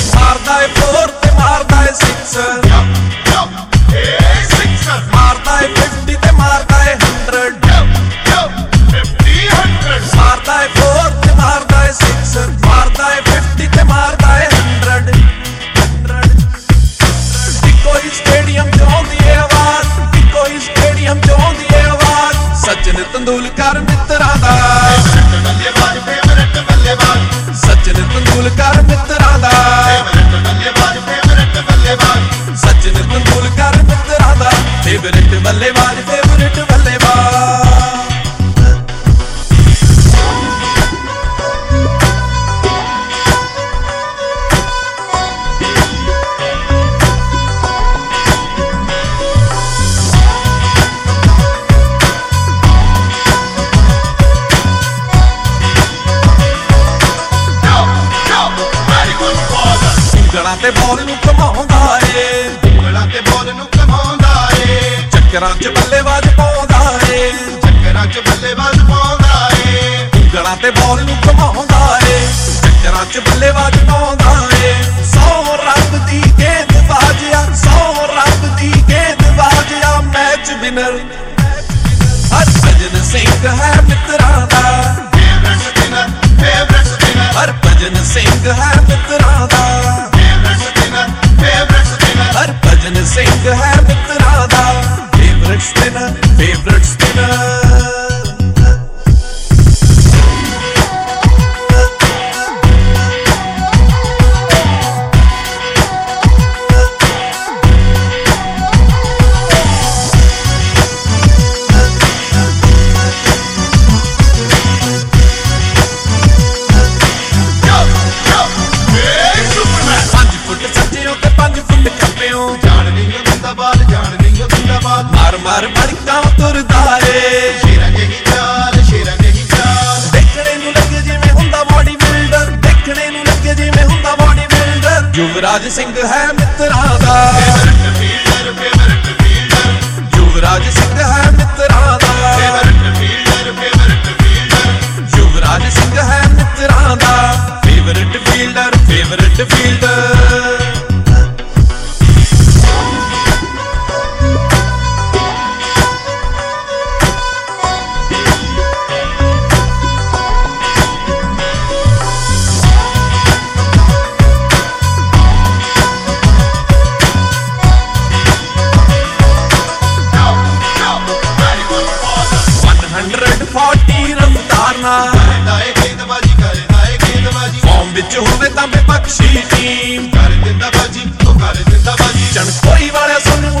मारदा है फोर ते मारदा है सिक्स, मारदा है 50 ते मारदा है 100, मारदा है फोर ते मारदा है सिक्स, मारदा है 50 ते मारदा है 100। इको ही स्टेडियम च आउंदी है आवाज, इको ही स्टेडियम च आउंदी है आवाज, सचिन तेंदुलकर मित्तरां दा, सचिन तेंदुलकर मित्तरां दा, सचिन तेंदुलकर मित्तरां दा फेवरेट बल्लेबाज, फेवरेट बल्लेबाज। ਉਂਗਲਾਂ ਤੇ ਬਾਲ ਨੂੰ ਘਮਾਉਂਦਾ ਏ, ਉਂਗਲਾਂ ਤੇ ਬਾਲ ਨੂੰ ਘਮਾਉਂਦਾ ਏ, ਚੱਕਰਾਂ 'ਚ ਬੱਲੇਬਾਜ਼ ਪਾਉਂਦਾ ਏ, ਚੱਕਰਾਂ 'ਚ ਬੱਲੇਬਾਜ਼ ਪਾਉਂਦਾ ਏ, ਉਂਗਲਾਂ ਤੇ ਬਾਲ ਨੂੰ ਘਮਾਉਂਦਾ ਏ, ਚੱਕਰਾਂ 'ਚ ਬੱਲੇਬਾਜ਼ ਪਾਉਂਦਾ ਏ। 100 ਰੱਬ ਦੀ ਗੇਂਦ ਬਾਜਿਆ, 100 ਰੱਬ ਦੀ ਗੇਂਦ ਬਾਜਿਆ, ਮੈਚ ਵਿਨਰ ਹਰਭਜਨ ਸਿੰਘ ਹੈ ਮਿੱਤਰਾਂ ਦਾ, ਹਰਭਜਨ ਸਿੰਘ ਹੈ ਮਿੱਤਰਾਂ ਦਾ, हरभजन सिंह है मित्तरां दा फेवरेट स्पिनर, फेवरेट स्पिनर। मार मार बड़का तुरदा ए, शेरा जेही चाल, शेरा जेही चाल, देखने नूं लगे जिवें हुंदा बॉडी बिल्डर, देखने नूं लगे जिवें हुंदा बॉडी बिल्डर। युवराज सिंह है मित्तरां दा, favourite fielder, favourite fielder, Yuvraj Singh है मित्तरां दा, favourite fielder, favourite fielder, Yuvraj Singh है मित्तरां दा favourite fielder, favourite fielder. Form विच होवे तां विपक्षी टीम कर दिंदा बाजी, ओ कर दिंदा बाजी, चणकोई वाले सोनू